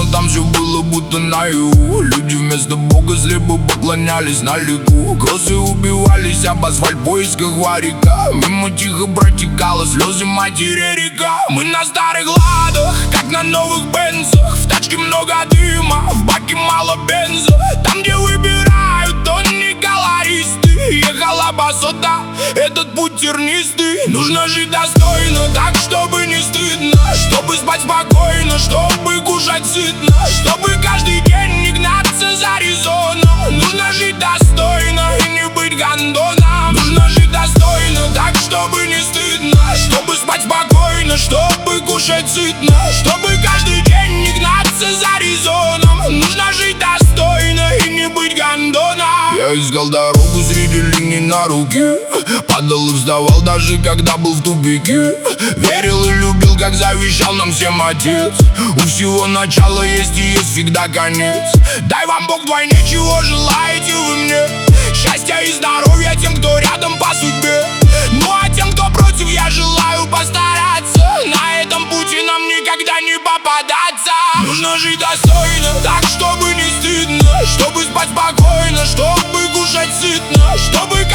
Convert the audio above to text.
там все было будто наяву. Люди вместо Бога слепо поклонялись на легу. Кроссы убивались об асфальт в поисках варика. Мимо тихо протекала слезы матери река. Мы на старых ладах, как на новых бензах. В тачке много дыма, в баке мало бенза. Там, где выбирают тонны колористы. Ехала басота, этот путь тернистый. Нужно жить достойно, так, чтобы не стыдно. Чтобы спать спокойно, чтобы кушать сытно. Чтобы каждый день не гнаться за резоном. Нужно жить достойно и не быть гондоном. Нужно жить достойно, так, чтобы не стыдно. Чтобы спать спокойно, чтобы кушать сытно. Чтобы каждый день не гнаться за резоном. Нужно жить достойно и не быть гондоном. Я искал дорогу среди линий на руке. Падал и вставал, даже когда был в тупике. Верил и любил, как завещал нам всем отец. У всего начало есть и есть всегда конец. Дай вам Бог вдвойне, чего желаете вы мне. Счастья и здоровья тем, кто рядом по судьбе. Ну а тем, кто против, я желаю постараться. На этом пути нам никогда не попадаться. Нужно жить достойно, так, чтобы не стыдно. Чтобы спать спокойно, чтобы кушать сытно. Чтобы